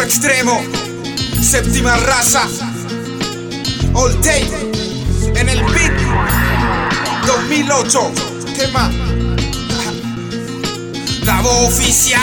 extremo, séptima raza, all tape, en el beat, 2008, ¿qué más? La voz oficial,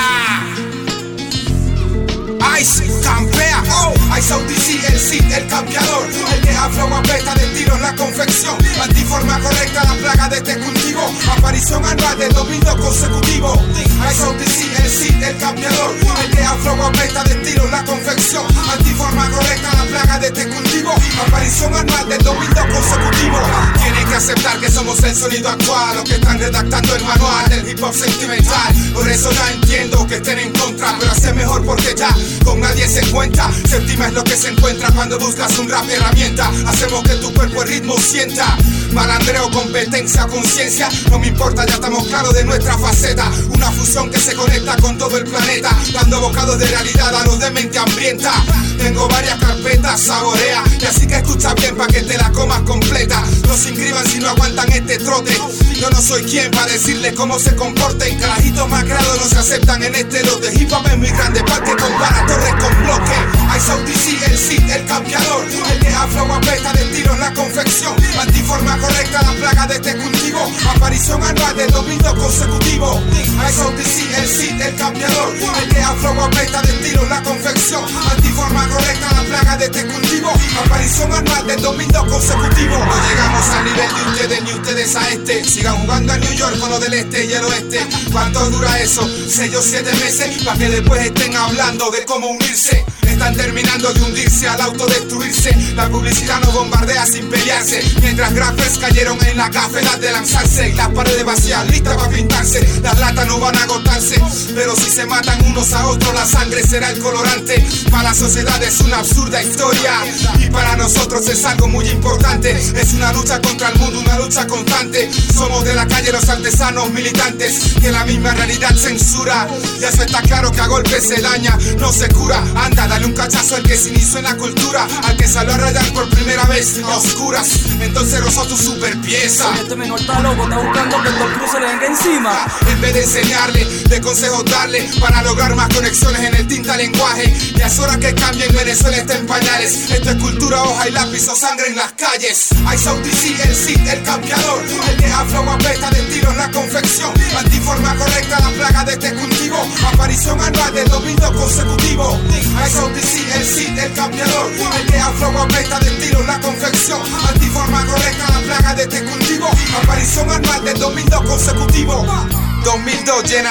Ice, campea, Ice ODC, el Cid, el campeador, el que flow apesta de tiro en la confección, antiforma correcta la plaga de este cultivo, aparición anual de 2002 consecutivo. Ice ODC, el Cid, el campeador, el que flow apesta de tiro en la confección, antiforma correcta la plaga de este cultivo, aparición anual de 2002 consecutivo. Tienen que aceptar que somos el sonido actual, los que están redactando el manual del hip hop sentimental. Por eso ya entiendo que estén en contra, pero hace mejor porque ya con nadie se cuenta. Séptima es lo que se encuentra cuando buscas un rap herramienta. Hacemos que tu cuerpo el ritmo sienta. Malandreo, competencia, conciencia, no me importa, ya estamos claros de nuestra faceta. Una fusión que se conecta con todo el planeta, dando bocados de realidad a los de mente hambrienta. Tengo varias carpetas, saborea, y así que escucha bien pa' que te la comas completa. No se inscriban si no aguantan este trote. Yo no soy quien para decirles cómo se comporten. Carajitos macrados no se aceptan en este lote. Hip hop es muy grande pa' que compara torres con bloque. Ice ODC, el Cid, el campeador, el que flow apesta de tiro en la confección, antiforma correcta la plaga de este cultivo, aparición anual de 2002 consecutivo. Ice ODC, el Cid, el campeador, el que flow apesta de tiro en la confección, antiforma correcta la plaga de este cultivo, aparición anual de 2002 consecutivo. No llegamos al nivel de ustedes ni ustedes a este. Sigan jugando a New York con lo del este y el oeste. ¿Cuánto dura eso? 6 o 7 meses, pa' que después estén hablando de cómo unirse. Están terminando de hundirse al autodestruirse. La publicidad nos bombardea sin pelearse, mientras graffers cayeron en la cafetería de lanzarse. Y las paredes vacías, listas para pintarse. Las latas no van a agotarse, pero si se matan unos a otros, la sangre será el colorante. Para la sociedad es una absurda historia, y para nosotros es algo muy importante. Es una lucha contra el mundo, una lucha constante. Somos de la calle los artesanos militantes, que la misma realidad censura. Y eso está claro que a golpes se daña, no se cura. Anda, dale un cachazo al que se inició en la cultura, al que salió a rayar por primera vez a oscuras. Entonces rozó tu super pieza. Este menor está loco, está buscando que el cruz se le venga encima. En vez de enseñarle, de consejos darle, para lograr más conexiones en el tinta lenguaje. Ya es hora que cambien, Venezuela está en pañales. Esto es cultura, hoja y lápiz o sangre en las calles. Ice ODC, el Cid, el campeador, el que flow apesta de tiro en la confección, antiforma correcta la plaga de este cultivo, aparición anual de 2002 consecutivo. Ice ODC, el Cid, el campeador, el que flow apesta de tiro en la confección, antiforma correcta la plaga de este cultivo, aparición anual de 2002 consecutivo. 2002 Llena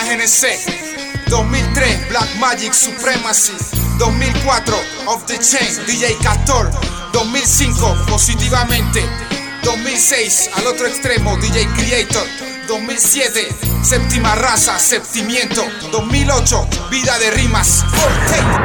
GNC, 2003 Black Magic Supremacy, 2004 Off the Chain DJ Castor, 2005 Positivamente, 2006 Al Otro Extremo DJ Creator, 2007 Séptima Raza, Septimiento, 2008 Vida de Rimas, all tape.